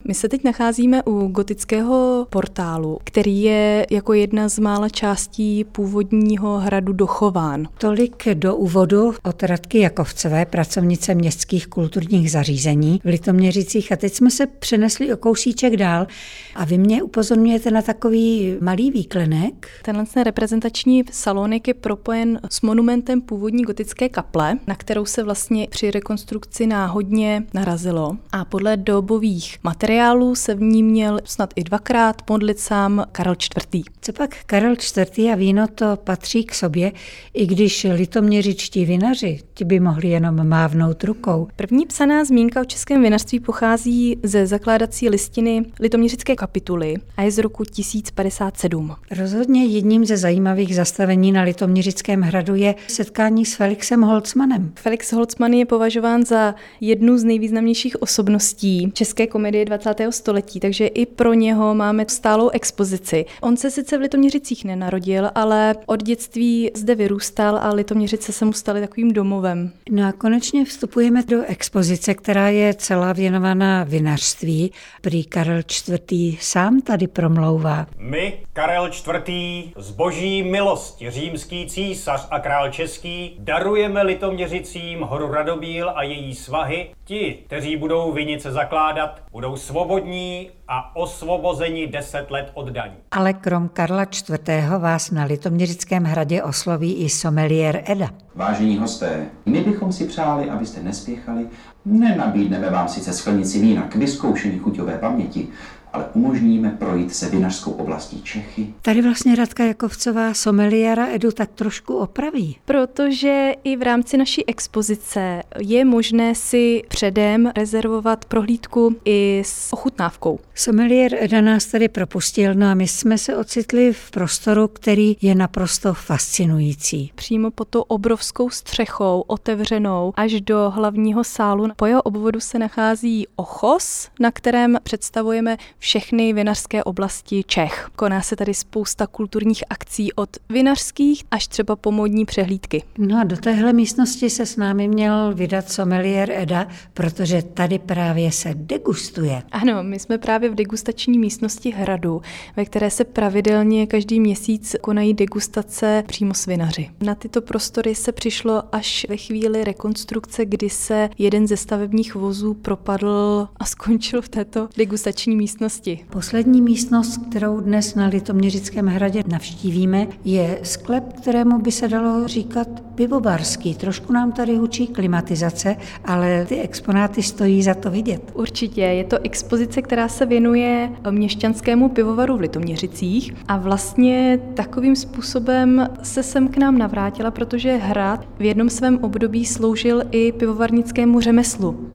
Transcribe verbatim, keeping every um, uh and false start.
My se teď nacházíme u gotického portálu, který je jako jedna z mála částí původního hradu dochován. Tolik do úvodu od Radky Jakovcové, pracovnice městských kulturních zařízení v Litoměřicích. A teď jsme se přenesli o kousíček dál a vy mě upozorňujete na takový malý výklenek. Tenhle reprezentační salonek je propojen s monumentem původní gotické kaple, na kterou se vlastně při rekonstrukci náhodně narazilo. A podle dobových materiálů se v ní měl snad i dvakrát modlit sám Karel čtvrtý. Co pak Karel čtvrtý a víno, to patří k sobě, i když litoměřičtí vinaři, ti by mohli jenom mávnout rukou. První psaná zmínka o českém vinařství pochází ze zakládací listiny Litoměřické kapituly a je z roku tisíc padesát sedm. Rozhodně jedním ze zajímavých zastavení na Litoměřickém hradu je setkání s Felixem Holcmanem. Felix Holcman je považován za jednu z nejvýznamnějších osobností české komedie dvacátého století, takže i pro něho máme stálou expozici. On se sice v Litoměřicích nenarodil, ale od dětství zde vyrůstal a Litoměřice se mu staly takovým domovem. No a konečně vstupujeme do expozice, která je celá věnovaná vinařství. Prý Karel čtvrtý sám tady promlouvá. My, Karel čtvrtý, z boží milosti římský císař a král český, darujeme Litoměřicím horu Radobíl a její svahy. Ti, kteří budou vinice zakládat, budou svobodní a osvobozeni deset let od daní. Ale krom Karla čtvrtého vás na Litoměřickém hradě osloví i sommelier Eda. Vážení hosté, my bychom si přáli, abyste nespěchali. Nenabídneme vám sice sklenici vína k vyzkoušení chuťové paměti, ale umožníme projít se vinařskou oblastí Čechy. Tady vlastně Radka Jakovcová sommeliéra Edu tak trošku opraví. Protože i v rámci naší expozice je možné si předem rezervovat prohlídku i s ochutnávkou. Sommeliér Eda nás tady propustil, no a my jsme se ocitli v prostoru, který je naprosto fascinující. Přímo pod tou obrovskou střechou, otevřenou až do hlavního sálu. Po jeho obvodu se nachází ochos, na kterém představujeme všechny vinařské oblasti Čech. Koná se tady spousta kulturních akcí od vinařských až třeba po módní přehlídky. No a do téhle místnosti se s námi měl vydat sommeliér Eda, protože tady právě se degustuje. Ano, my jsme právě v degustační místnosti hradu, ve které se pravidelně každý měsíc konají degustace přímo s vinaři. Na tyto prostory se přišlo až ve chvíli rekonstrukce, kdy se jeden ze stavebních vozů propadl a skončil v této degustační místnosti. Poslední místnost, kterou dnes na Litoměřickém hradě navštívíme, je sklep, kterému by se dalo říkat pivovarský. Trošku nám tady hučí klimatizace, ale ty exponáty stojí za to vidět. Určitě, je to expozice, která se věnuje měšťanskému pivovaru v Litoměřicích a vlastně takovým způsobem se sem k nám navrátila, protože hrad v jednom svém období sloužil i pivovarnickému řemeslu.